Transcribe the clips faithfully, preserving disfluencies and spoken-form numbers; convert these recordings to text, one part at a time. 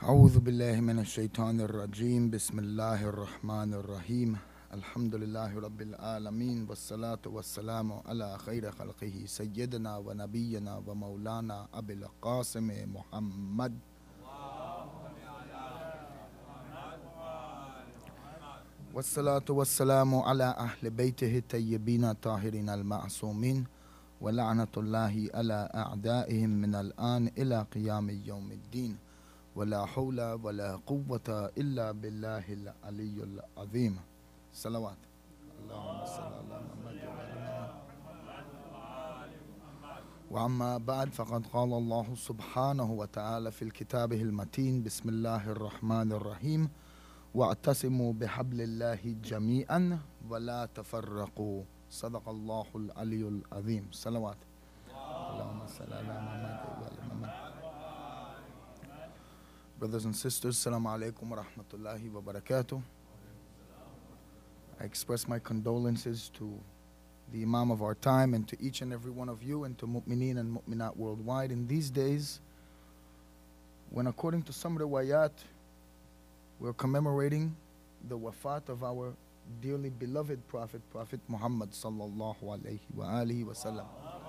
أعوذ بالله من الشيطان الرجيم بسم الله الرحمن الرحيم الحمد لله رب العالمين والصلاة والسلام على خير خلقه سيدنا ونبينا ومولانا أبي القاسم محمد والصلاة والسلام على أهل بيته الطيبين الطاهرين المعصومين ولعنة الله على أعدائهم من الآن إلى قيام يوم الدين ولا حول ولا قوة إلا بالله العلي العظيم صلوات اللهم صل على محمد وعما بعد فقد قال الله سبحانه وتعالى في كتابه المتين بسم الله الرحمن الرحيم واعتصموا بحبل الله جميعا ولا تفرقوا صدق الله العلي العظيم صلوات اللهم صل على محمد وعلى محمد. Brothers and sisters, Assalamu alaikum wa rahmatullahi wa barakatuh. I express my condolences to the Imam of our time and to each and every one of you and to mu'mineen and mu'minat worldwide in these days when, according to some riwayat, we're commemorating the wafat of our dearly beloved Prophet, Prophet Muhammad sallallahu alayhi wa alihi wa sallam.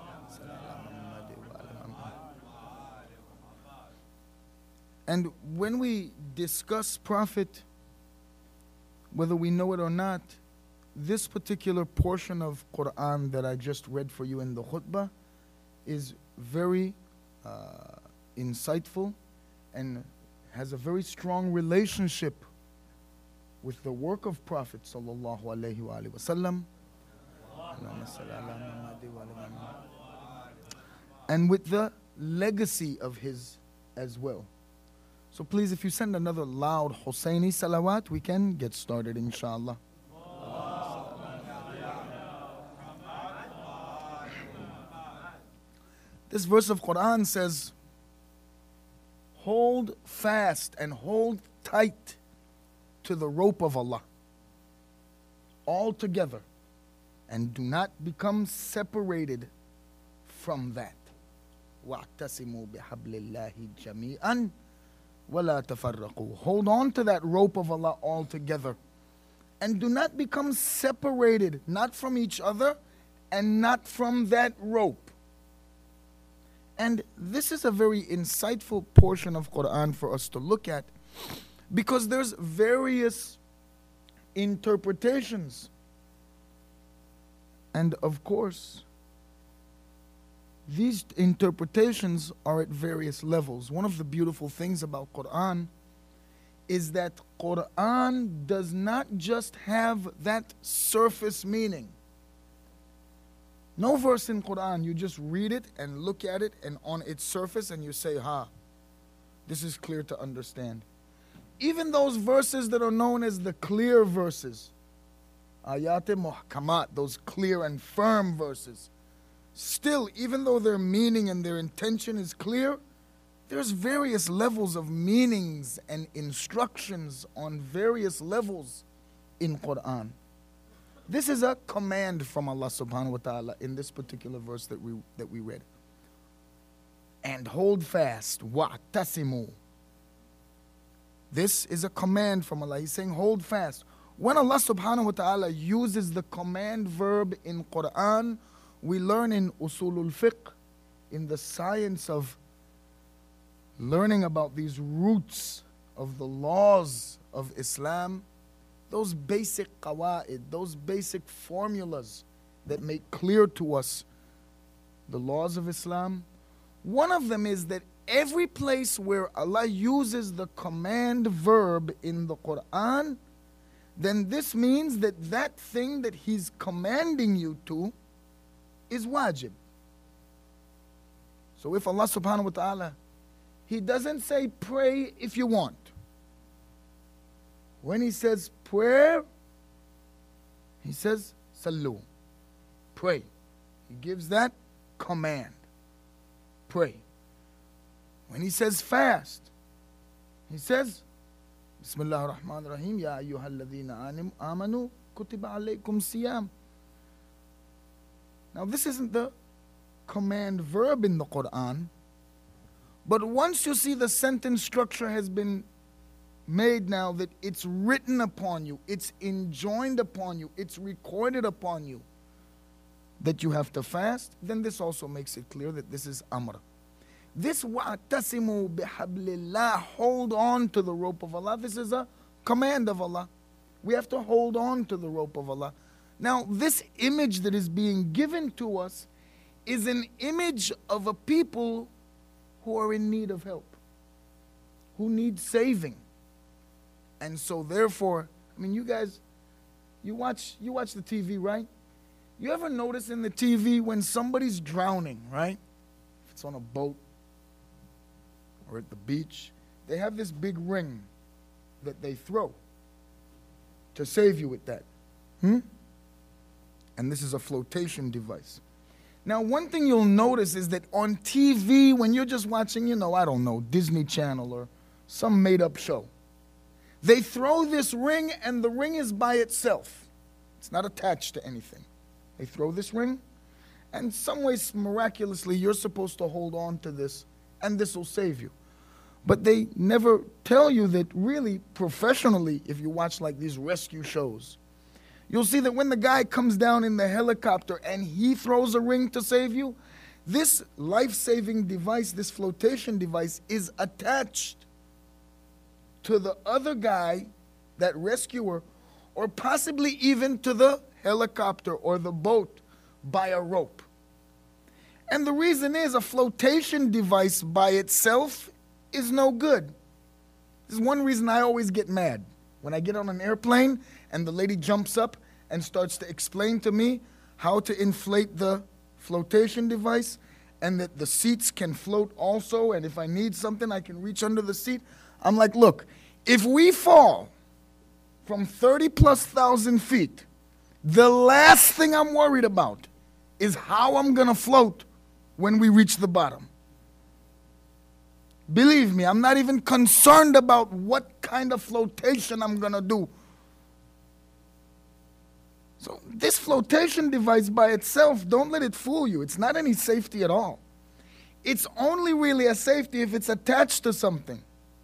And when we discuss Prophet, whether we know it or not, this particular portion of Quran that I just read for you in the khutbah is very uh, insightful and has a very strong relationship with the work of Prophet sallallahu alaihi wasallam, and with the legacy of his as well. So please, if you send another loud Husseini salawat, we can get started, inshallah. This verse of Quran says, hold fast and hold tight to the rope of Allah all together and do not become separated from that. وَاعْتَصِمُوا بِحَبْلِ اللَّهِ جَمِيعًا وَلَا تَفَرَّقُوا. Hold on to that rope of Allah all together and do not become separated, not from each other and not from that rope. And this is a very insightful portion of Quran for us to look at, because there's various interpretations. And of course, these interpretations are at various levels. One of the beautiful things about Quran is that Quran does not just have that surface meaning. No verse in Quran, you just read it and look at it and on its surface and you say, ha, this is clear to understand. Even those verses that are known as the clear verses, ayat-e muhkamat, those clear and firm verses, still, even though their meaning and their intention is clear, there's various levels of meanings and instructions on various levels in Quran. This is a command from Allah subhanahu wa ta'ala in this particular verse that we that we read. And hold fast, wa'tasimu. This is a command from Allah. He's saying hold fast. When Allah subhanahu wa ta'ala uses the command verb in Quran, we learn in usulul fiqh, in the science of learning about these roots of the laws of Islam, those basic qawaid, those basic formulas that make clear to us the laws of Islam. One of them is that every place where Allah uses the command verb in the Quran, then this means that that thing that He's commanding you to is wajib. So if Allah subhanahu wa ta'ala, He doesn't say pray if you want. When He says prayer, He says sallu, pray. He gives that command, pray. When He says fast, He says Bismillah ar-Rahman ar-Rahim, Ya ayyuhal ladhina amanu kutiba alaykum siyam. Now this isn't the command verb in the Quran, But once you see the sentence structure has been made now, that it's written upon you, it's enjoined upon you, it's recorded upon you that you have to fast, then this also makes it clear that this is amr. This wa'tasimu bihablillah, hold on to the rope of Allah, this is a command of Allah. We have to hold on to the rope of Allah. Now, this image that is being given to us is an image of a people who are in need of help, who need saving. And so therefore, I mean, you guys, you watch you watch the T V, right? You ever notice in the T V when somebody's drowning, right? If it's on a boat or at the beach, they have this big ring that they throw to save you with that. Hmm? And this is a flotation device. Now, one thing you'll notice is that on T V, when you're just watching, you know, I don't know, Disney Channel or some made-up show, they throw this ring and the ring is by itself. It's not attached to anything. They throw this ring, and some ways, miraculously, you're supposed to hold on to this, and this will save you. But they never tell you that really, professionally, if you watch like these rescue shows, you'll see that when the guy comes down in the helicopter and he throws a ring to save you, this life-saving device, this flotation device, is attached to the other guy, that rescuer, or possibly even to the helicopter or the boat by a rope. And the reason is a flotation device by itself is no good. This is one reason I always get mad. When I get on an airplane and the lady jumps up and starts to explain to me how to inflate the flotation device and that the seats can float also, and if I need something I can reach under the seat. I'm like, look, if we fall from thirty plus thousand feet, the last thing I'm worried about is how I'm going to float when we reach the bottom. Believe me, I'm not even concerned about what kind of flotation I'm going to do. So this flotation device by itself, don't let it fool you. It's not any safety at all. It's only really a safety if it's attached to something.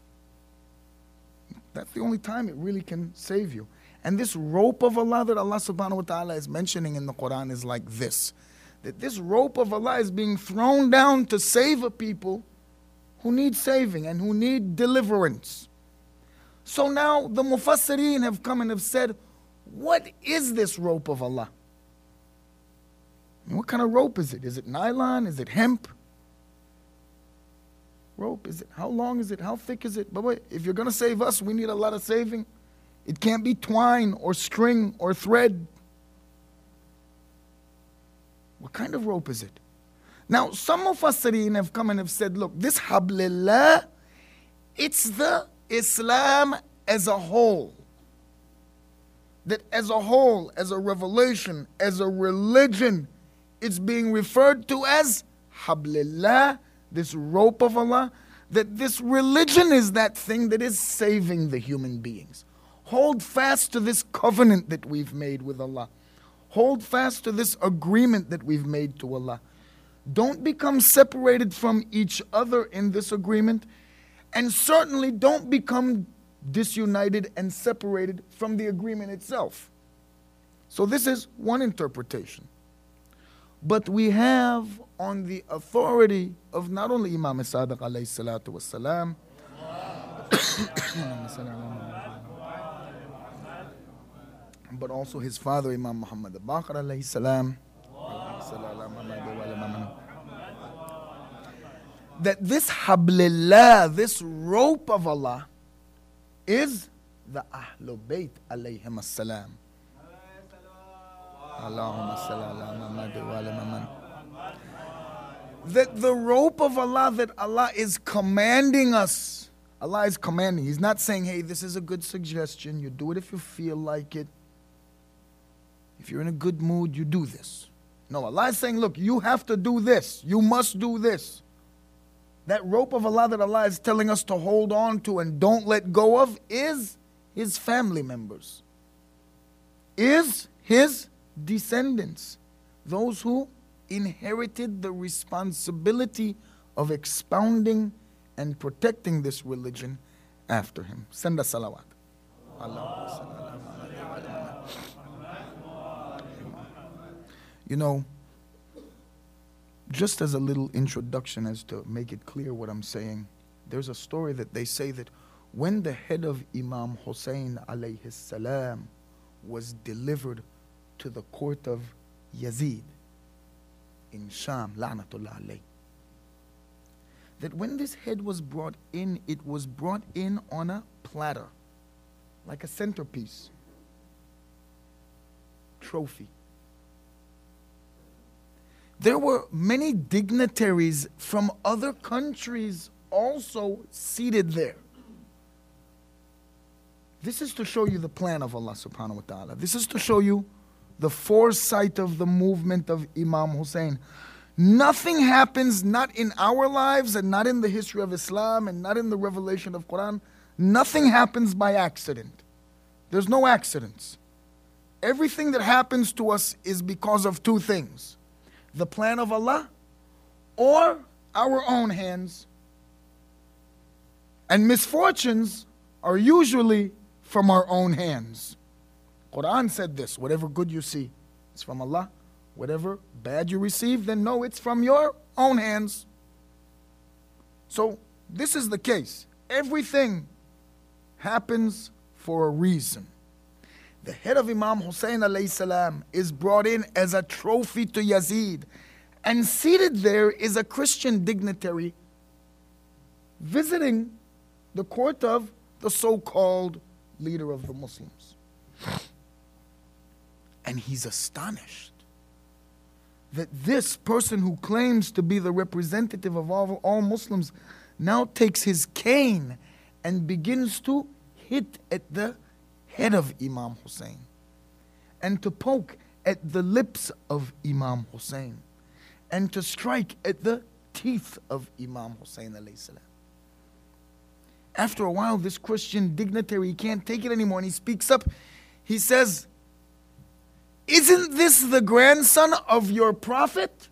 That's the only time it really can save you. And this rope of Allah that Allah subhanahu wa ta'ala is mentioning in the Quran is like this. That this rope of Allah is being thrown down to save a people who need saving and who need deliverance. So now the Mufassirin have come and have said, what is this rope of Allah? What kind of rope is it? Is it nylon? Is it hemp? Rope, is it? How long is it? How thick is it? But wait, if you're going to save us, we need a lot of saving. It can't be twine or string or thread. What kind of rope is it? Now, some Mufassirin have come and have said, look, this hablillah, it's the Islam as a whole. That as a whole, as a revelation, as a religion, it's being referred to as hablillah, this rope of Allah, that this religion is that thing that is saving the human beings. Hold fast to this covenant that we've made with Allah. Hold fast to this agreement that we've made to Allah. Don't become separated from each other in this agreement, and certainly don't become disunited and separated from the agreement itself. So this is one interpretation. But we have on the authority of not only Imam Sadiq alayhi salatu wassalam, but also his father Imam Muhammad al-Baqir alayhi salam, that this hablillah, this rope of Allah, is the Ahlul Bayt alayhim as-salam. Allahumma salli ala Muhammad wa ala Muhammad. That the rope of Allah that Allah is commanding us, Allah is commanding. He's not saying, hey, this is a good suggestion. You do it if you feel like it. If you're in a good mood, you do this. No, Allah is saying, look, you have to do this. You must do this. That rope of Allah that Allah is telling us to hold on to and don't let go of is His family members. Is His descendants. Those who inherited the responsibility of expounding and protecting this religion after him. Send a salawat. You know, just as a little introduction as to make it clear what I'm saying, there's a story that they say that when the head of Imam Hussein alayhi salam was delivered to the court of Yazid in Sham, la'natullah alayh, that when this head was brought in, it was brought in on a platter, like a centerpiece, trophy. There were many dignitaries from other countries also seated there. This is to show you the plan of Allah subhanahu wa ta'ala. This is to show you the foresight of the movement of Imam Hussein. Nothing happens, not in our lives and not in the history of Islam and not in the revelation of Quran. Nothing happens by accident. There's no accidents. Everything that happens to us is because of two things: the plan of Allah or our own hands. And misfortunes are usually from our own hands. Quran said this: whatever good you see, it's from Allah. Whatever bad you receive, then know it's from your own hands. So this is the case. Everything happens for a reason. The head of Imam Hussein alayhi salam is brought in as a trophy to Yazid, and seated there is a Christian dignitary visiting the court of the so-called leader of the Muslims. And he's astonished that this person who claims to be the representative of all, all Muslims now takes his cane and begins to hit at the head of Imam Hussein and to poke at the lips of Imam Hussein and to strike at the teeth of Imam Hussein alayhi salam. After a while, this Christian dignitary, he can't take it anymore, and he speaks up. He says, "Isn't this the grandson of your prophet?"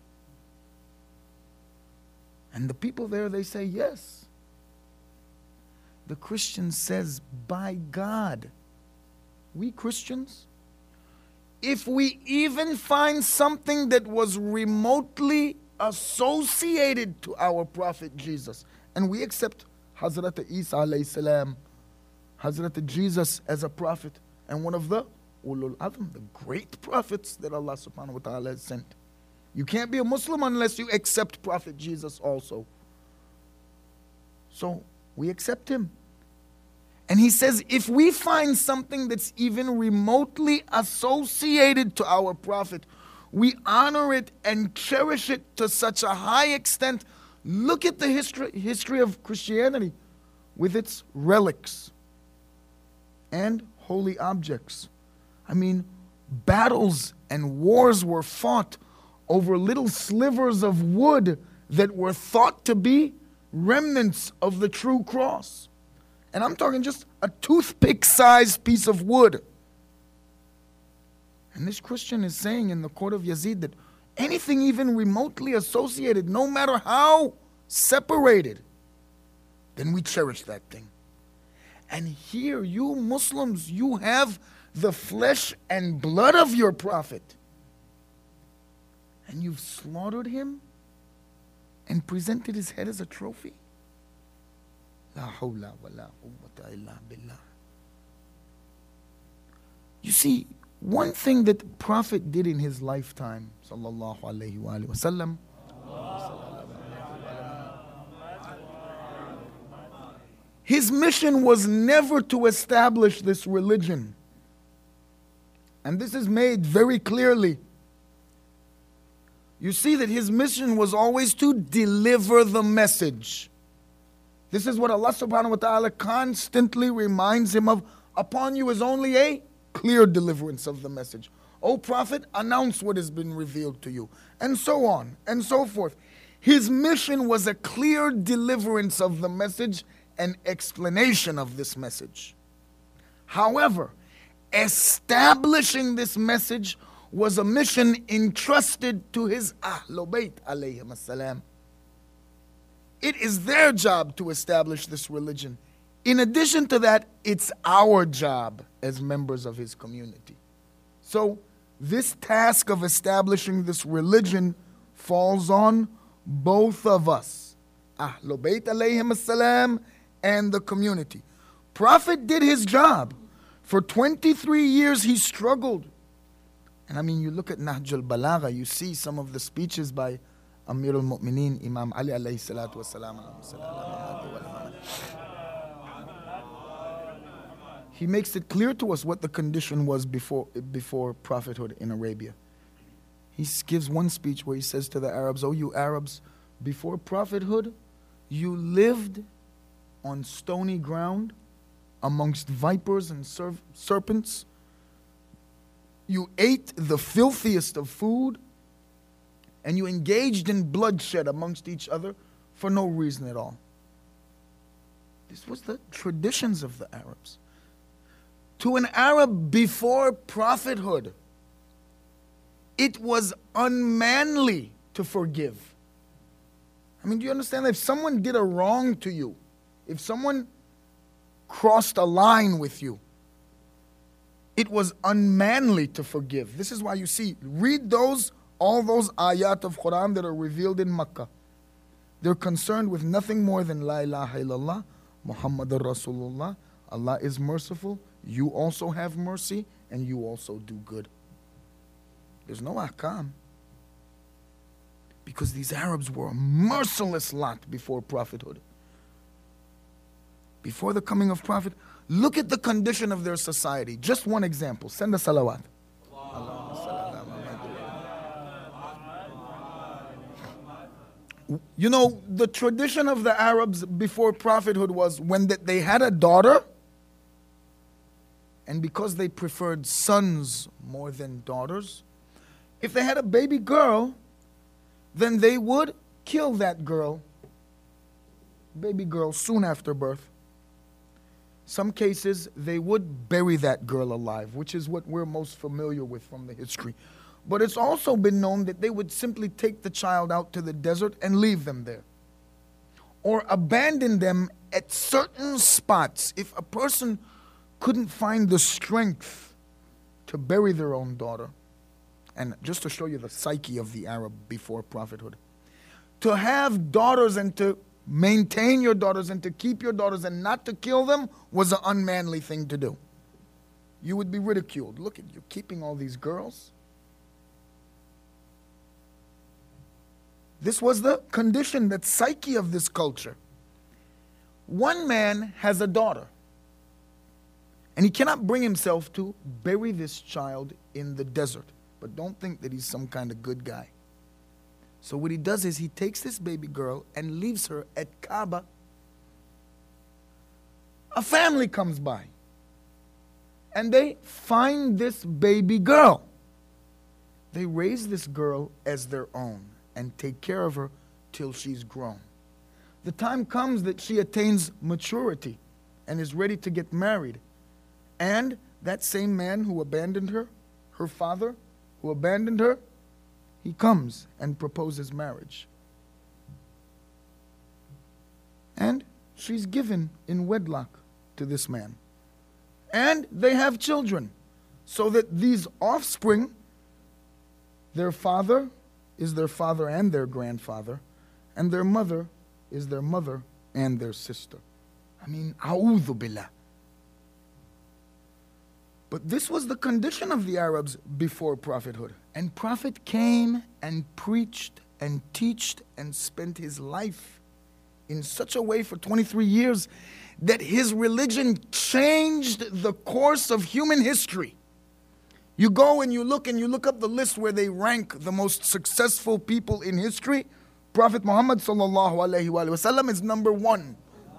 And the people there, they say, "Yes." The Christian says, "By God, we Christians, if we even find something that was remotely associated to our prophet Jesus, and we accept Hazrat Isa alayhi salam, Hazrat Jesus as a prophet, and one of the Ulul Azm, the great prophets that Allah subhanahu wa ta'ala has sent. You can't be a Muslim unless you accept Prophet Jesus also. So we accept him. And he says, if we find something that's even remotely associated to our prophet, we honor it and cherish it to such a high extent. Look at the history, history of Christianity with its relics and holy objects. I mean, battles and wars were fought over little slivers of wood that were thought to be remnants of the true cross. And I'm talking just a toothpick-sized piece of wood. And this Christian is saying in the court of Yazid that anything even remotely associated, no matter how separated, then we cherish that thing. And here, you Muslims, you have the flesh and blood of your prophet, and you've slaughtered him and presented his head as a trophy. La hawla wa la quwwata illa billah. You see, one thing that the Prophet did in his lifetime, sallallahu alayhi wa alayhi wa sallam, his mission was never to establish this religion. And this is made very clearly. You see that his mission was always to deliver the message. This is what Allah subhanahu wa ta'ala constantly reminds him of. Upon you is only a clear deliverance of the message. O Prophet, announce what has been revealed to you. And so on and so forth. His mission was a clear deliverance of the message and explanation of this message. However, establishing this message was a mission entrusted to his Ahlul Bayt alayhim as-salam. It is their job to establish this religion. In addition to that, it's our job as members of his community. So, this task of establishing this religion falls on both of us, Ahlul Bayt alayhim as-salam and the community. Prophet did his job. For twenty-three years he struggled. And I mean, you look at Nahj al-Balagha, you see some of the speeches by Amir al-Mu'mineen, Imam Ali alayhi salatu wasalam. He makes it clear to us what the condition was before, before prophethood in Arabia. He gives one speech where he says to the Arabs, "Oh, you Arabs, before prophethood, you lived on stony ground amongst vipers and serp- serpents. You ate the filthiest of food, and you engaged in bloodshed amongst each other for no reason at all." This was the traditions of the Arabs. To an Arab before prophethood, it was unmanly to forgive. I mean, do you understand that if someone did a wrong to you, if someone crossed a line with you, it was unmanly to forgive. This is why you see, read those, all those ayat of Quran that are revealed in Makkah. They're concerned with nothing more than La ilaha illallah, Muhammadur Rasulullah, Allah is merciful, you also have mercy, and you also do good. There's no ahkam. Because these Arabs were a merciless lot before prophethood. Before the coming of prophet, look at the condition of their society. Just one example. Send a salawat. You know, the tradition of the Arabs before prophethood was when they had a daughter, and because they preferred sons more than daughters, if they had a baby girl, then they would kill that girl, baby girl, soon after birth. Some cases, they would bury that girl alive, which is what we're most familiar with from the history. But it's also been known that they would simply take the child out to the desert and leave them there. Or abandon them at certain spots. If a person couldn't find the strength to bury their own daughter, and just to show you the psyche of the Arab before prophethood, to have daughters and to maintain your daughters and to keep your daughters and not to kill them was an unmanly thing to do. You would be ridiculed. Look at you keeping all these girls. This was the condition, that psyche of this culture. One man has a daughter, and he cannot bring himself to bury this child in the desert. But don't think that he's some kind of good guy. So what he does is he takes this baby girl and leaves her at Kaaba. A family comes by, and they find this baby girl. They raise this girl as their own and take care of her till she's grown. The time comes that she attains maturity and is ready to get married. And that same man who abandoned her, her father, who abandoned her, he comes and proposes marriage. And she's given in wedlock to this man. And they have children, so that these offspring, their father is their father and their grandfather, and their mother is their mother and their sister. I mean, a'udhu billah. But this was the condition of the Arabs before prophethood. And prophet came and preached and taught and spent his life in such a way for twenty-three years that his religion changed the course of human history. You go and you look and you look up the list where they rank the most successful people in history. Prophet Muhammad sallallahu alaihi wasallam is number one.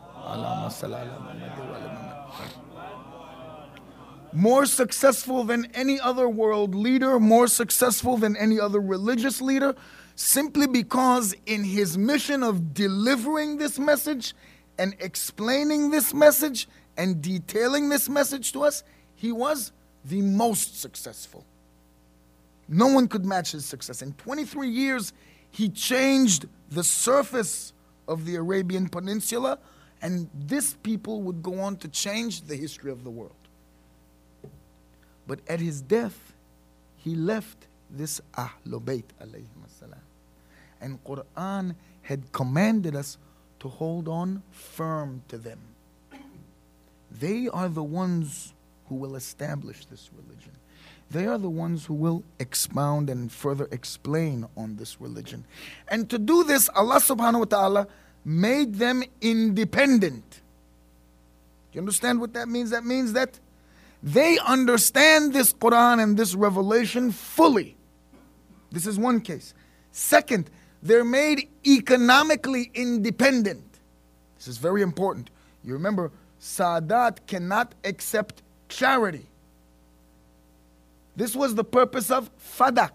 More successful than any other world leader, more successful than any other religious leader, simply because in his mission of delivering this message and explaining this message and detailing this message to us, he was the most successful. No one could match his success. In twenty-three years, he changed the surface of the Arabian Peninsula, and this people would go on to change the history of the world. But at his death, he left this Ahlul Bayt alayhim as-salam. And Quran had commanded us to hold on firm to them. They are the ones who will establish this religion. They are the ones who will expound and further explain on this religion. And to do this, Allah subhanahu wa ta'ala made them independent. Do you understand what that means? That means that they understand this Quran and this revelation fully. This is one case. Second, they're made economically independent. This is very important. You remember, Sadat cannot accept charity. This was the purpose of Fadak.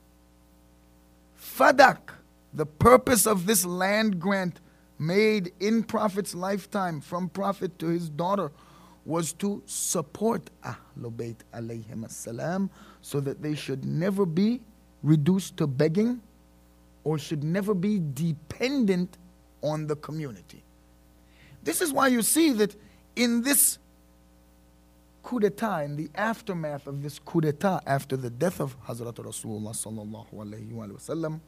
Fadak, the purpose of this land grant made in Prophet's lifetime from Prophet to his daughter, was to support Ahlul Bayt alayhim as-salam, so that they should never be reduced to begging or should never be dependent on the community. This is why you see that in this coup d'etat, in the aftermath of this coup d'etat after the death of Hazrat Rasulullah sallallahu alayhi wa sallam,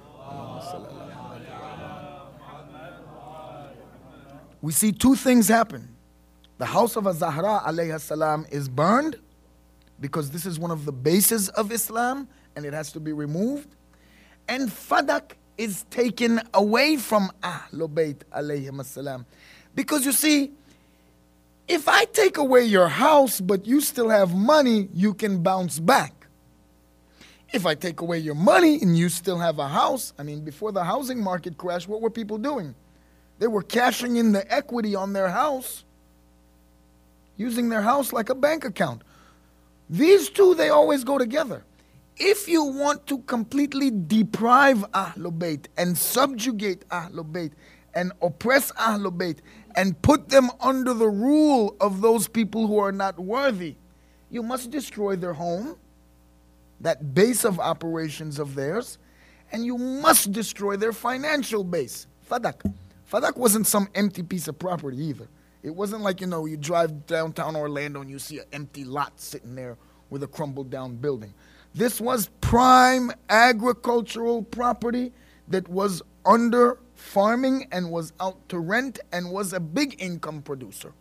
we see two things happen. The house of Az-Zahra alayha salam is burned, because this is one of the bases of Islam and it has to be removed. And Fadak is taken away from Ahlul Bayt alayhim as-salam. Because you see, if I take away your house but you still have money, you can bounce back. If I take away your money and you still have a house, I mean, before the housing market crashed, what were people doing? They were cashing in the equity on their house, using their house like a bank account. These two, they always go together. If you want to completely deprive Ahlul Bayt and subjugate Ahlul Bayt and oppress Ahlul Bayt and put them under the rule of those people who are not worthy, you must destroy their home, that base of operations of theirs, and you must destroy their financial base. Fadak. Fadak wasn't some empty piece of property either. It wasn't like, you know, you drive downtown Orlando and you see an empty lot sitting there with a crumbled down building. This was prime agricultural property that was under farming and was out to rent and was a big income producer.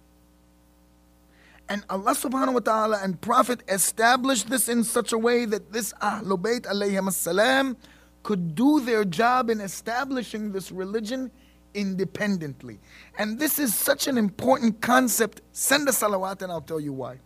And Allah subhanahu wa ta'ala and Prophet established this in such a way that this Ahlul Bayt alayhim as-salam could do their job in establishing this religion independently. And this is such an important concept. Send a salawat and I'll tell you why.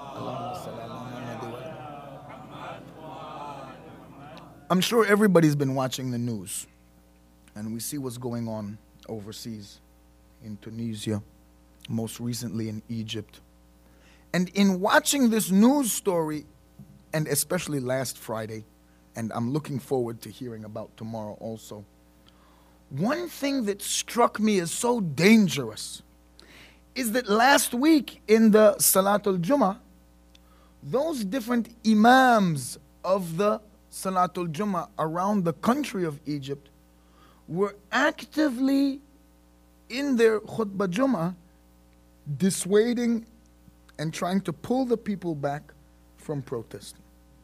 I'm sure everybody's been watching the news, and we see what's going on overseas, in Tunisia, most recently in Egypt. And in watching this news story, and especially last Friday, and I'm looking forward to hearing about tomorrow also, one thing that struck me as so dangerous is that last week in the Salatul Jummah, those different imams of the Salatul Jummah around the country of Egypt were actively in their khutbah Jummah dissuading and trying to pull the people back from protesting.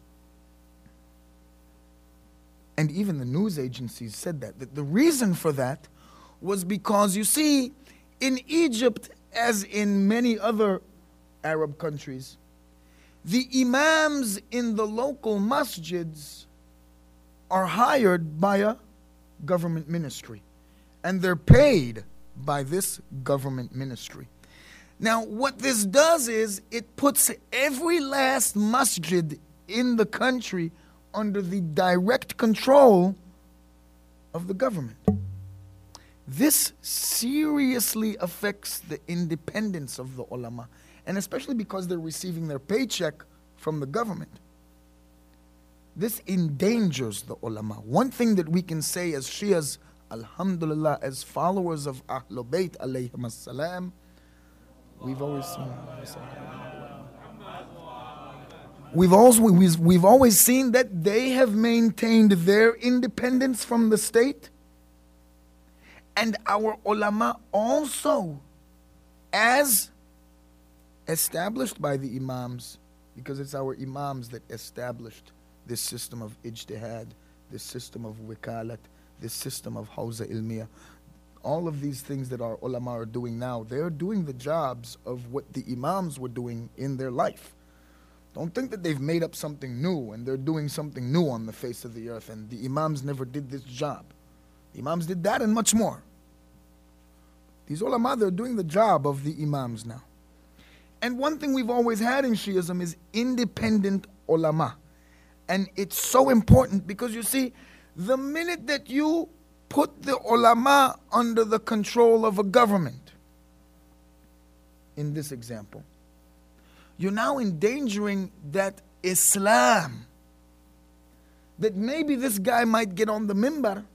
And even the news agencies said that, that the reason for that was because, you see, in Egypt, as in many other Arab countries, the imams in the local masjids are hired by a government ministry, and they're paid by this government ministry. Now, what this does is it puts every last masjid in the country under the direct control of the government. This seriously affects the independence of the ulama, and especially because they're receiving their paycheck from the government. This endangers the ulama. One thing that we can say as Shias, alhamdulillah, as followers of Ahlul Bayt alayhim as-salam, we've always seen We've always, we've, we've always seen that they have maintained their independence from the state, And our ulama also, as established by the imams, because it's our imams that established this system of ijtihad, this system of wikalat, this system of hawza ilmiya. All of these things that our ulama are doing now, they're doing the jobs of what the imams were doing in their life. Don't think that they've made up something new and they're doing something new on the face of the earth and the imams never did this job. The imams did that and much more. These ulama, they're doing the job of the imams now. And one thing we've always had in Shiism is independent ulama. And it's so important because you see, the minute that you put the ulama under the control of a government, in this example, you're now endangering that Islam, that maybe this guy might get on the mimbar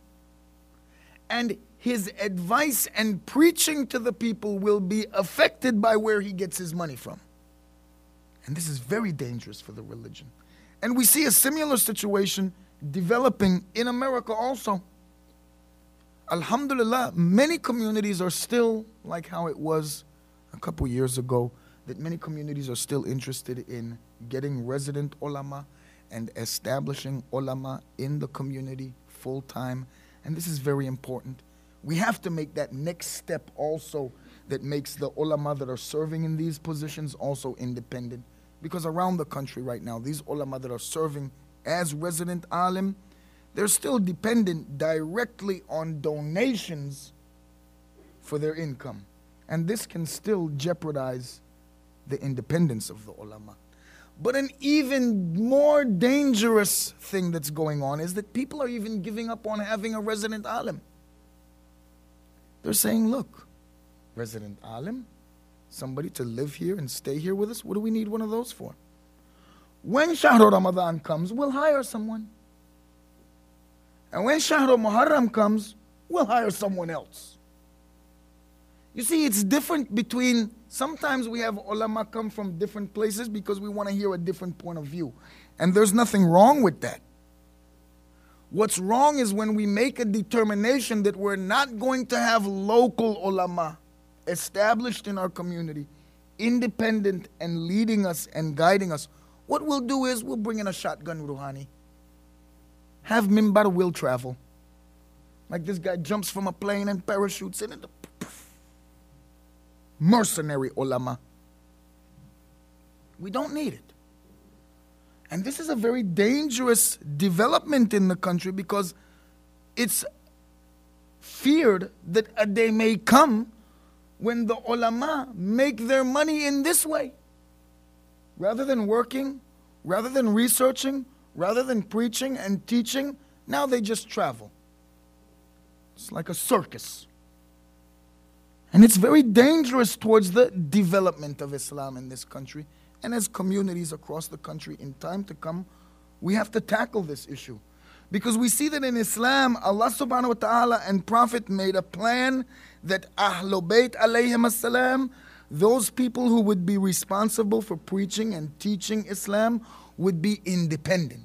and his advice and preaching to the people will be affected by where he gets his money from. And this is very dangerous for the religion. And we see a similar situation developing in America also. Alhamdulillah, many communities are still like how it was a couple years ago, that many communities are still interested in getting resident ulama and establishing ulama in the community full time. And this is very important. We have to make that next step also that makes the ulama that are serving in these positions also independent. Because around the country right now, these ulama that are serving as resident alim, they're still dependent directly on donations for their income. And this can still jeopardize the independence of the ulama. But an even more dangerous thing that's going on is that people are even giving up on having a resident alim. They're saying, look, resident alim, somebody to live here and stay here with us, what do we need one of those for? When Shahr Ramadan comes, we'll hire someone. And when Shahr Muharram comes, we'll hire someone else. You see, it's different between, sometimes we have ulama come from different places because we want to hear a different point of view. And there's nothing wrong with that. What's wrong is when we make a determination that we're not going to have local ulama established in our community, independent and leading us and guiding us. What we'll do is we'll bring in a shotgun ruhani. Have mimbar will travel. Like this guy jumps from a plane and parachutes in. And the mercenary ulama. We don't need it. And this is a very dangerous development in the country because it's feared that a day may come when the ulama make their money in this way. Rather than working, rather than researching, rather than preaching and teaching, now they just travel. It's like a circus. And it's very dangerous towards the development of Islam in this country. And as communities across the country in time to come, we have to tackle this issue. Because we see that in Islam, Allah subhanahu wa ta'ala and Prophet made a plan that Ahlul Bayt alayhim as-salam, those people who would be responsible for preaching and teaching Islam would be independent.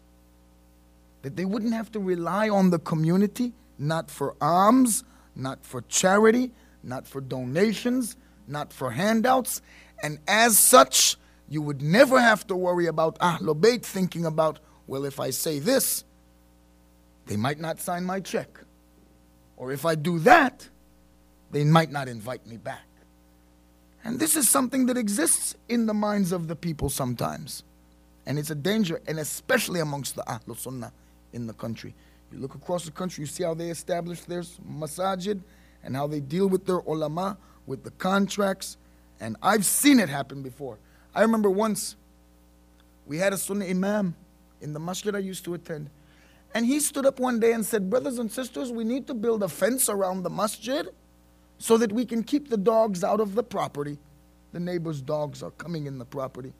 That they wouldn't have to rely on the community, not for alms, not for charity, not for donations, not for handouts. And as such, you would never have to worry about Ahlul Bayt thinking about, well, if I say this, they might not sign my check. Or if I do that, they might not invite me back. And this is something that exists in the minds of the people sometimes. And it's a danger, and especially amongst the Ahlul Sunnah in the country. You look across the country, you see how they establish their masajid and how they deal with their ulama, with the contracts. And I've seen it happen before. I remember once, we had a Sunnah imam in the masjid I used to attend. And he stood up one day and said, brothers and sisters, we need to build a fence around the masjid so that we can keep the dogs out of the property. The neighbor's dogs are coming in the property.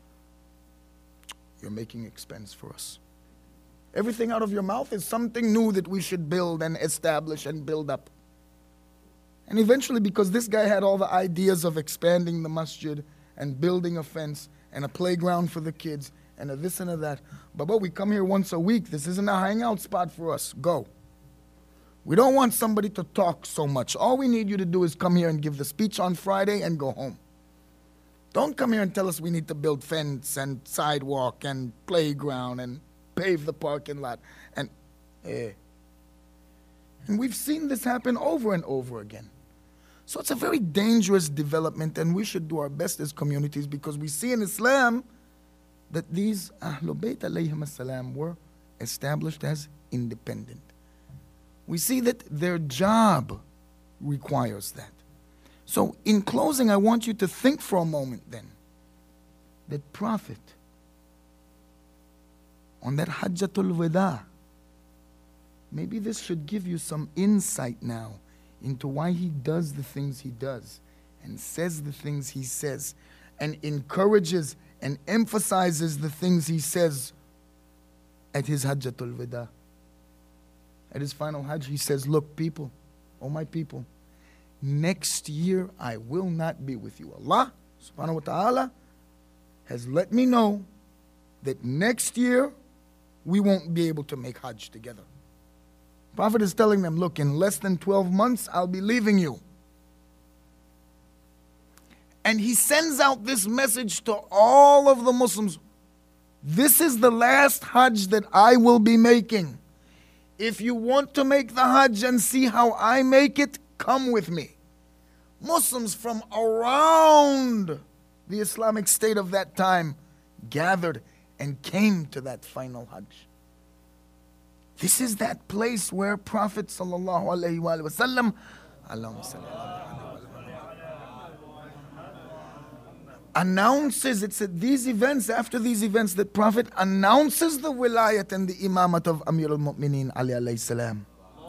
You're making expense for us. Everything out of your mouth is something new that we should build and establish and build up. And eventually, because this guy had all the ideas of expanding the masjid and building a fence and a playground for the kids and a this and a that. Baba, we come here once a week. This isn't a hangout spot for us. Go. We don't want somebody to talk so much. All we need you to do is come here and give the speech on Friday and go home. Don't come here and tell us we need to build fence and sidewalk and playground and pave the parking lot. And, eh. and we've seen this happen over and over again. So it's a very dangerous development, and we should do our best as communities, because we see in Islam that these Ahlul Bayt alayhim as-salam were established as independent. We see that their job requires that. So in closing, I want you to think for a moment then that Prophet, on that Hajjatul Wada, maybe this should give you some insight now into why he does the things he does and says the things he says and encourages and emphasizes the things he says at his Hajjatul Wada. At his final Hajj, he says, look, people, oh my people, next year I will not be with you. Allah subhanahu wa ta'ala has let me know that next year we won't be able to make Hajj together. Prophet is telling them, look, in less than twelve months, I'll be leaving you. And he sends out this message to all of the Muslims. This is the last Hajj that I will be making. If you want to make the Hajj and see how I make it, come with me. Muslims from around the Islamic State of that time gathered and came to that final Hajj. This is that place where Prophet sallallahu alaihi wasallam announces, it's at these events, after these events, that Prophet announces the wilayat and the imamat of Amir al-Mu'mineen Ali alayhi salam.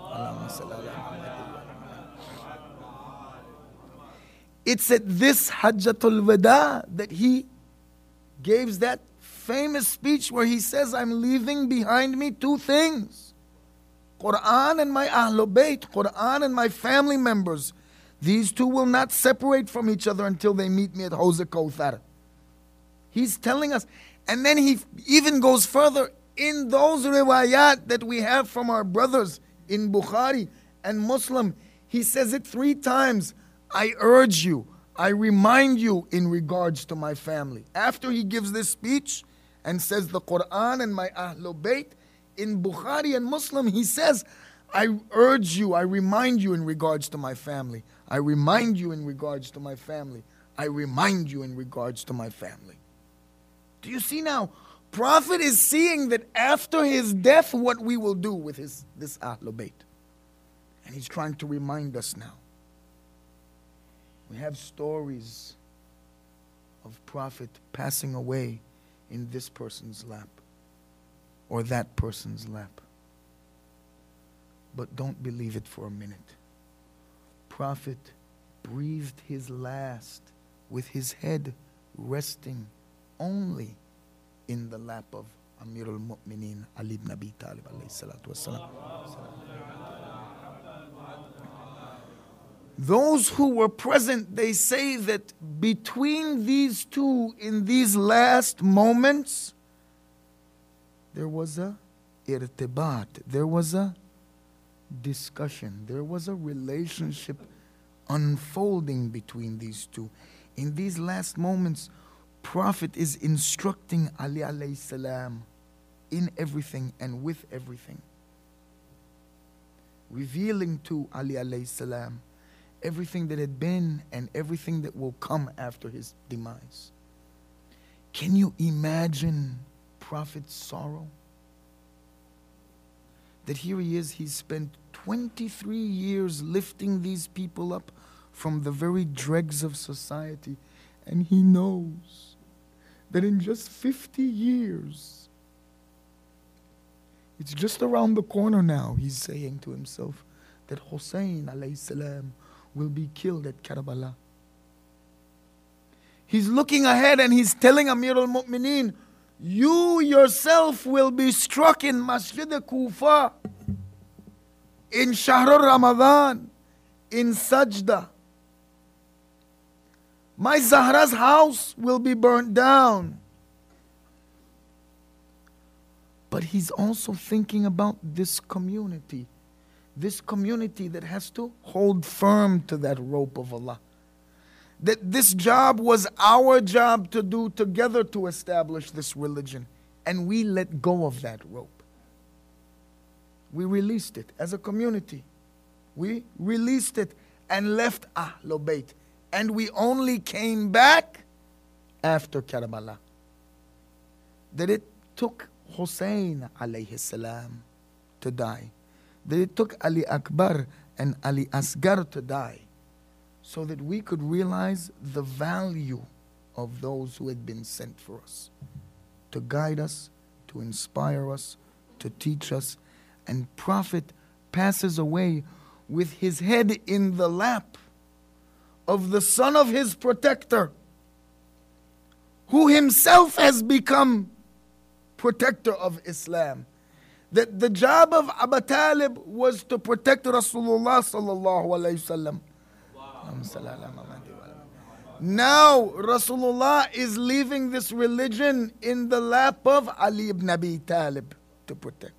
It's at this Hajjatul Wada that he gives that famous speech where he says, I'm leaving behind me two things: Quran and my Ahlul Bayt, Quran and my family members. These two will not separate from each other until they meet me at Hawz al-Kawthar. He's telling us, and then he even goes further in those riwayat that we have from our brothers in Bukhari and Muslim. He says it three times. I urge you, I remind you in regards to my family. After he gives this speech and says the Quran and my Ahlul Bayt, in Bukhari and Muslim, he says, I urge you, I remind you in regards to my family. I remind you in regards to my family. I remind you in regards to my family. Do you see now? Prophet is seeing that after his death, what we will do with his this Ahlul Bayt. And he's trying to remind us now. We have stories of Prophet passing away in this person's lap or that person's lap. But don't believe it for a minute. Prophet breathed his last with his head resting only in the lap of Amir al-Mu'mineen Ali ibn Abi Talib alayhi salatu wasalam. Those who were present, they say that between these two, in these last moments, there was a irtibat, there was a discussion, there was a relationship unfolding between these two. In these last moments, Prophet is instructing Ali alayhi salam in everything and with everything, revealing to Ali alayhi salam everything that had been and everything that will come after his demise. Can you imagine Prophet's sorrow? That here he is, he's spent twenty-three years lifting these people up from the very dregs of society, and he knows that in just fifty years, it's just around the corner now, he's saying to himself, that Hussein alayhi salam will be killed at Karbala. He's looking ahead and he's telling Amir al-Mu'mineen, you yourself will be struck in Masjid al-Kufa, in Shahr al-Ramadan, in Sajda. My Zahra's house will be burnt down. But he's also thinking about this community this community that has to hold firm to that rope of Allah. That this job was our job to do together to establish this religion. And we let go of that rope. We released it as a community. We released it and left Ahlul Bayt. And we only came back after Karbala. That it took Hussein alayhi salam to die. That it took Ali Akbar and Ali Asgar to die, so that we could realize the value of those who had been sent for us, to guide us, to inspire us, to teach us. And Prophet passes away with his head in the lap of the son of his protector, who himself has become protector of Islam. That the job of Abu Talib was to protect Rasulullah sallallahu alayhi wasallam. Now Rasulullah is leaving this religion in the lap of Ali ibn Abi Talib to protect.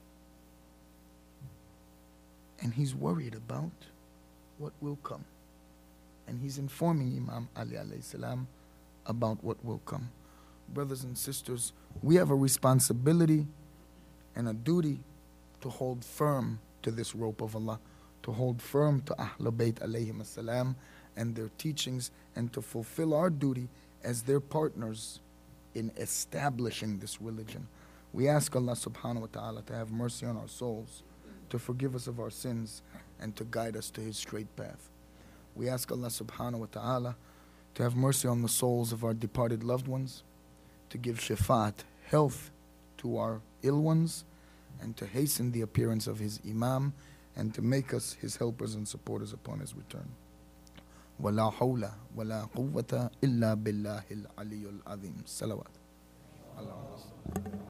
And he's worried about what will come. And he's informing Imam Ali alayhi salam about what will come. Brothers and sisters, we have a responsibility and a duty to hold firm to this rope of Allah, to hold firm to Ahlul Bayt alayhim as-salam and their teachings, and to fulfill our duty as their partners in establishing this religion. We ask Allah subhanahu wa ta'ala to have mercy on our souls, to forgive us of our sins, and to guide us to His straight path. We ask Allah subhanahu wa ta'ala to have mercy on the souls of our departed loved ones, to give shafaat, health to our ill ones, and to hasten the appearance of His Imam, and to make us His helpers and supporters upon His return. ولا حول ولا قوة إلا بالله العلي العظيم. صلوات.